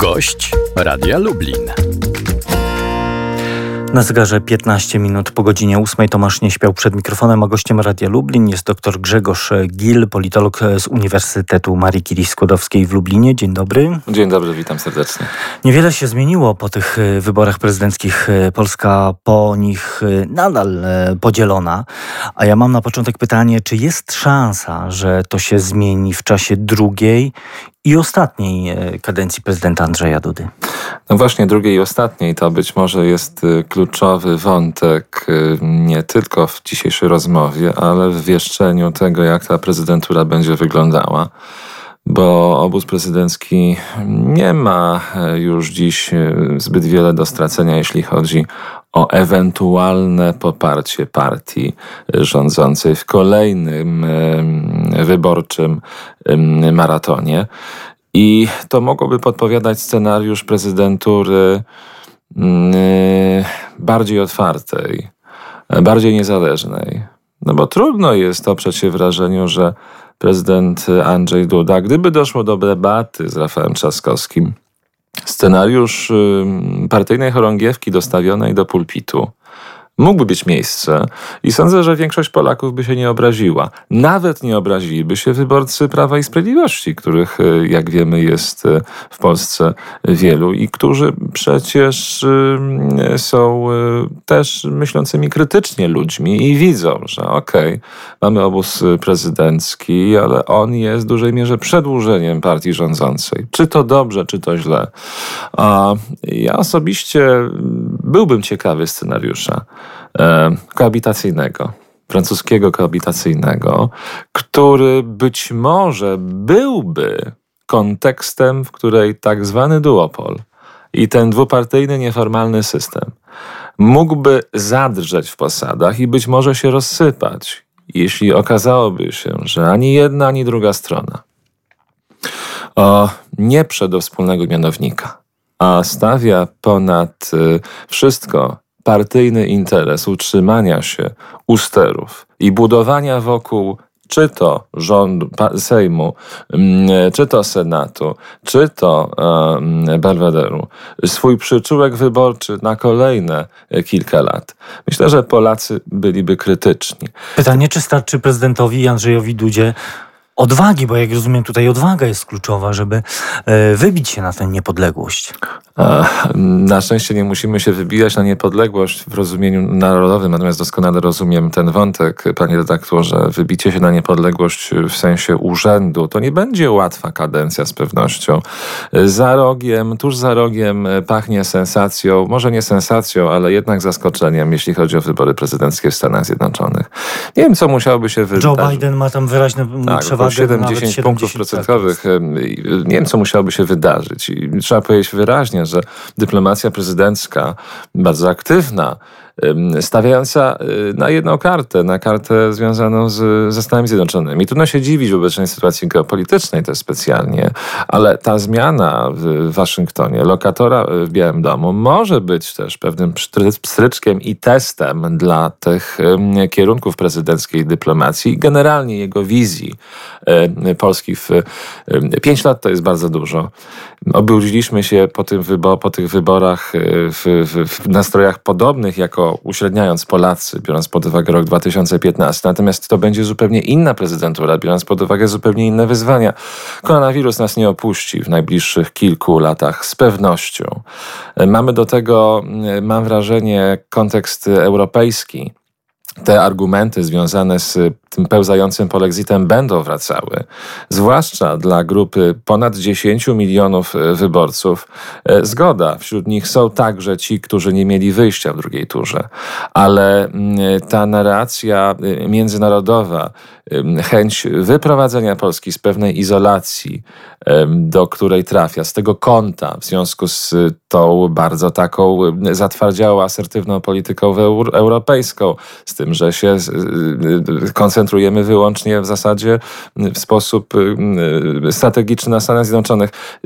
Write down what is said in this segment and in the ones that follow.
Gość Radia Lublin. Na zegarze 15 minut po godzinie 8. Tomasz Nieśpiał przed mikrofonem, a gościem Radia Lublin jest dr Grzegorz Gil, politolog z Uniwersytetu Marii Curie-Skłodowskiej w Lublinie. Dzień dobry. Dzień dobry, witam serdecznie. Niewiele się zmieniło po tych wyborach prezydenckich. Polska po nich nadal podzielona. A ja mam na początek pytanie, czy jest szansa, że to się zmieni w czasie drugiej i ostatniej kadencji prezydenta Andrzeja Dudy? No właśnie, drugiej i ostatniej to być może jest kluczowy wątek nie tylko w dzisiejszej rozmowie, ale w wieszczeniu tego, jak ta prezydentura będzie wyglądała. Bo obóz prezydencki nie ma już dziś zbyt wiele do stracenia, jeśli chodzi o ewentualne poparcie partii rządzącej w kolejnym wyborczym maratonie. I to mogłoby podpowiadać scenariusz prezydentury bardziej otwartej, bardziej niezależnej. No bo trudno jest oprzeć się wrażeniu, że prezydent Andrzej Duda, gdyby doszło do debaty z Rafałem Trzaskowskim, scenariusz partyjnej chorągiewki dostawionej do pulpitu mógłby być miejsce i sądzę, że większość Polaków by się nie obraziła. Nawet nie obraziliby się wyborcy Prawa i Sprawiedliwości, których, jak wiemy, jest w Polsce wielu i którzy przecież są też myślącymi krytycznie ludźmi i widzą, że mamy obóz prezydencki, ale on jest w dużej mierze przedłużeniem partii rządzącej. Czy to dobrze, czy to źle? A ja osobiście byłbym ciekawy scenariusza koabitacyjnego, francuskiego koabitacyjnego, który być może byłby kontekstem, w której tak zwany duopol i ten dwupartyjny, nieformalny system mógłby zadrżeć w posadach i być może się rozsypać, jeśli okazałoby się, że ani jedna, ani druga strona nie prze do wspólnego mianownika, a stawia ponad wszystko partyjny interes utrzymania się u sterów i budowania wokół czy to rządu, Sejmu, czy to Senatu, czy to Belwederu, swój przyczółek wyborczy na kolejne kilka lat. Myślę, że Polacy byliby krytyczni. Pytanie, czy starczy prezydentowi Andrzejowi Dudzie odwagi, bo jak rozumiem, tutaj odwaga jest kluczowa, żeby wybić się na tę niepodległość. Na szczęście nie musimy się wybijać na niepodległość w rozumieniu narodowym, natomiast doskonale rozumiem ten wątek, panie redaktorze. Wybicie się na niepodległość w sensie urzędu to nie będzie łatwa kadencja z pewnością. Tuż za rogiem pachnie sensacją, może nie sensacją, ale jednak zaskoczeniem, jeśli chodzi o wybory prezydenckie w Stanach Zjednoczonych. Nie wiem, co musiałoby się wydarzyć. Joe Biden ma tam wyraźną przewagę. 7-10 punktów procentowych. Nie wiem, co musiałoby się wydarzyć. I trzeba powiedzieć wyraźnie, że dyplomacja prezydencka, bardzo aktywna, stawiająca na jedną kartę, na kartę związaną ze Stanami Zjednoczonymi. Trudno się dziwić w obecnej sytuacji geopolitycznej też specjalnie, ale ta zmiana w Waszyngtonie, lokatora w Białym Domu, może być też pewnym pstryczkiem i testem dla tych kierunków prezydenckiej dyplomacji i generalnie jego wizji Polski. 5 lat to jest bardzo dużo. Obudziliśmy się po tych wyborach w nastrojach podobnych, jako uśredniając Polacy, biorąc pod uwagę rok 2015. Natomiast to będzie zupełnie inna prezydentura, biorąc pod uwagę zupełnie inne wyzwania. Koronawirus nas nie opuści w najbliższych kilku latach, z pewnością. Mamy do tego, mam wrażenie, kontekst europejski. Te argumenty związane z tym pełzającym polexitem będą wracały. Zwłaszcza dla grupy ponad 10 milionów wyborców. Zgoda, wśród nich są także ci, którzy nie mieli wyjścia w drugiej turze. Ale ta narracja międzynarodowa, chęć wyprowadzenia Polski z pewnej izolacji, do której trafia, z tego kąta, w związku z tą bardzo taką zatwardziałą, asertywną polityką europejską, z tym, że się koncentrujemy wyłącznie w zasadzie w sposób strategiczny na Stanach Zjednoczonych.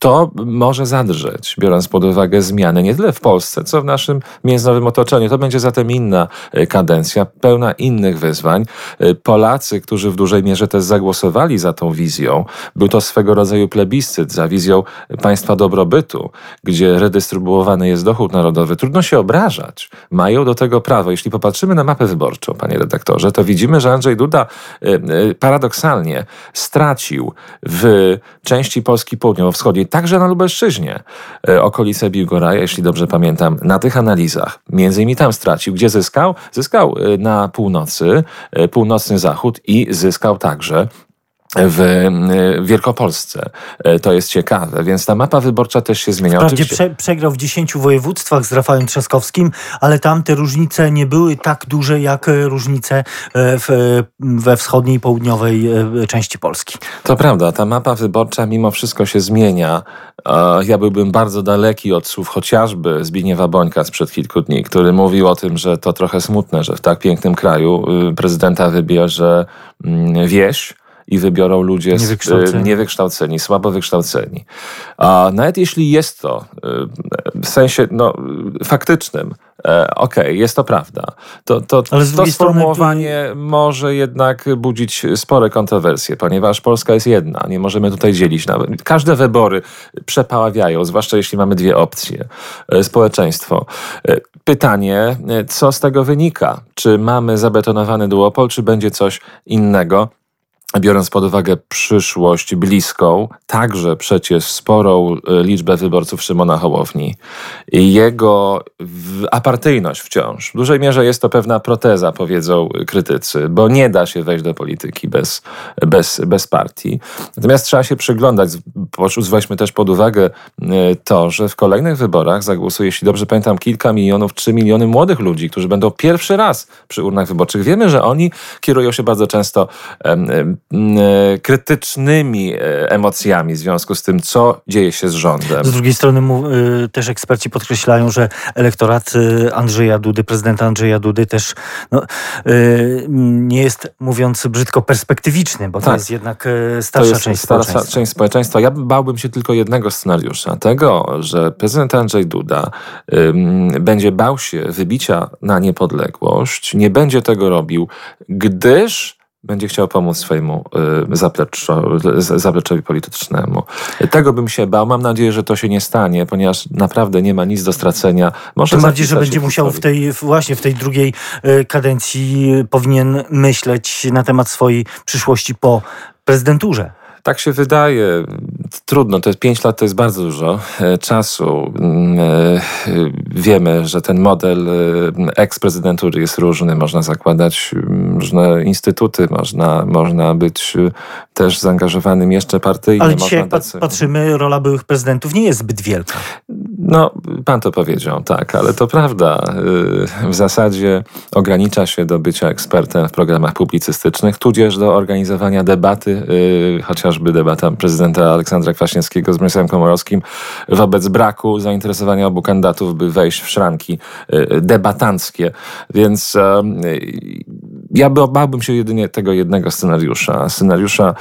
to może zadrżeć, biorąc pod uwagę zmiany nie tyle w Polsce, co w naszym międzynarodowym otoczeniu. To będzie zatem inna kadencja, pełna innych wyzwań. Polacy, którzy w dużej mierze też zagłosowali za tą wizją, był to swego rodzaju plebiscyt za wizją państwa dobrobytu, gdzie redystrybuowany jest dochód narodowy. Trudno się obrażać. Mają do tego prawo. Jeśli popatrzymy na mapę wyborczą, panie redaktorze, to widzimy, że Andrzej Duda paradoksalnie stracił w części Polski południowo-wschodniej, także na Lubelszczyźnie, okolice Biłgoraja, jeśli dobrze pamiętam, na tych analizach. Między innymi tam stracił. Gdzie zyskał? Zyskał na północy, północny zachód i zyskał także w Wielkopolsce. To jest ciekawe, więc ta mapa wyborcza też się zmienia. Wprawdzie przegrał w 10 województwach z Rafałem Trzaskowskim, ale tam te różnice nie były tak duże jak różnice we wschodniej i południowej części Polski. To prawda, ta mapa wyborcza mimo wszystko się zmienia. Ja byłbym bardzo daleki od słów chociażby Zbigniewa Bońka sprzed kilku dni, który mówił o tym, że to trochę smutne, że w tak pięknym kraju prezydenta wybierze wieś, i wybiorą ludzie niewykształceni, słabo wykształceni. A nawet jeśli jest to w sensie faktycznym, jest to prawda, to sformułowanie może jednak budzić spore kontrowersje, ponieważ Polska jest jedna, nie możemy tutaj dzielić. Każde wybory przepaławiają, zwłaszcza jeśli mamy dwie opcje. Społeczeństwo. Pytanie, co z tego wynika? Czy mamy zabetonowany duopol, czy będzie coś innego? Biorąc pod uwagę przyszłość bliską, także przecież sporą liczbę wyborców Szymona Hołowni i jego apartyjność wciąż. W dużej mierze jest to pewna proteza, powiedzą krytycy, bo nie da się wejść do polityki bez partii. Natomiast trzeba się przyglądać. Weźmy też pod uwagę to, że w kolejnych wyborach zagłosuje, jeśli dobrze pamiętam, kilka milionów, 3 miliony młodych ludzi, którzy będą pierwszy raz przy urnach wyborczych. Wiemy, że oni kierują się bardzo często krytycznymi emocjami w związku z tym, co dzieje się z rządem. Z drugiej strony też eksperci podkreślają, że elektorat Andrzeja Dudy, prezydenta Andrzeja Dudy też nie jest, mówiąc brzydko, perspektywiczny, bo to jest jednak starsza część społeczeństwa. Ja bałbym się tylko jednego scenariusza. Tego, że prezydent Andrzej Duda będzie bał się wybicia na niepodległość, nie będzie tego robił, gdyż będzie chciał pomóc swojemu zapleczowi politycznemu. Tego bym się bał. Mam nadzieję, że to się nie stanie, ponieważ naprawdę nie ma nic do stracenia. Tym bardziej, że będzie musiał w tej drugiej kadencji powinien myśleć na temat swojej przyszłości po prezydenturze. Tak się wydaje. Trudno, to jest 5 lat, to jest bardzo dużo czasu. Wiemy, że ten model eksprezydentury jest różny. Można zakładać różne instytuty, można być też zaangażowanym jeszcze partyjnie. Ale dzisiaj, jak patrzymy, rola byłych prezydentów nie jest zbyt wielka. Pan to powiedział, tak, ale to prawda. W zasadzie ogranicza się do bycia ekspertem w programach publicystycznych, tudzież do organizowania debaty, chociażby debata prezydenta Aleksandra Kwaśniewskiego z Mirosławem Komorowskim wobec braku zainteresowania obu kandydatów, by wejść w szranki debatanckie. Więc ja bałbym się jedynie tego jednego scenariusza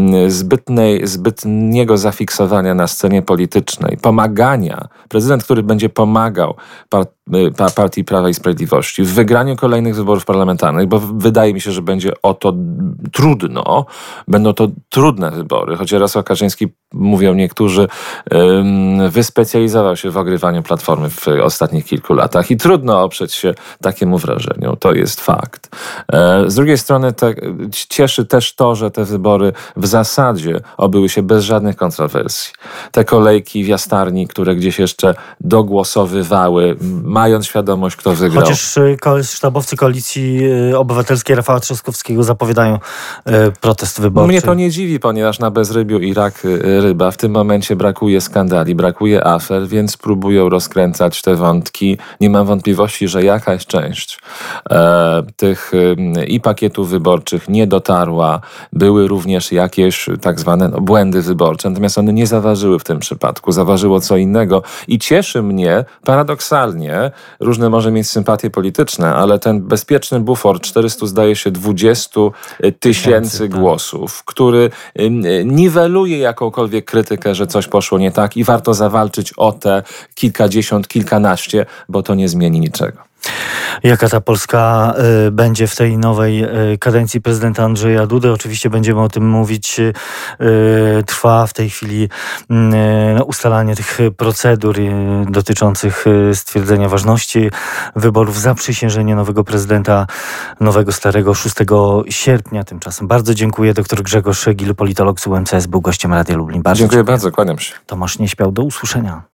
zbytniego zafiksowania na scenie politycznej, pomagania. Prezydent, który będzie pomagał Partii Prawa i Sprawiedliwości w wygraniu kolejnych wyborów parlamentarnych, bo wydaje mi się, że będzie o to trudno. Będą to trudne wybory, choć Jarosław Kaczyński, mówią niektórzy, wyspecjalizował się w ogrywaniu Platformy w ostatnich kilku latach i trudno oprzeć się takiemu wrażeniu. To jest fakt. Z drugiej strony cieszy też to, że te wybory w zasadzie obyły się bez żadnych kontrowersji. Te kolejki w Jastarni, które gdzieś jeszcze dogłosowywały, mając świadomość, kto wygrał. Chociaż sztabowcy Koalicji Obywatelskiej Rafała Trzaskowskiego zapowiadają protest wyborczy. Mnie to nie dziwi, ponieważ na bezrybiu i rak ryba w tym momencie brakuje skandali, brakuje afer, więc próbują rozkręcać te wątki. Nie mam wątpliwości, że jakaś część tych i pakietów wyborczych nie dotarła. Były również jakieś tak zwane błędy wyborcze, natomiast one nie zaważyły w tym przypadku. Zaważyło co innego i cieszy mnie paradoksalnie różne może mieć sympatie polityczne, ale ten bezpieczny bufor 400 zdaje się 20 tysięcy głosów, który niweluje jakąkolwiek krytykę, że coś poszło nie tak i warto zawalczyć o te kilkadziesiąt, kilkanaście, bo to nie zmieni niczego. Jaka ta Polska będzie w tej nowej kadencji prezydenta Andrzeja Dudy? Oczywiście będziemy o tym mówić. Trwa w tej chwili ustalanie tych procedur dotyczących stwierdzenia ważności wyborów, zaprzysiężenie nowego prezydenta, nowego starego 6 sierpnia. Tymczasem bardzo dziękuję. Dr Grzegorz Gil, politolog z UMCS, był gościem Radia Lublin. Dziękuję bardzo, kłaniam się. Tomasz Nieśpiał, do usłyszenia.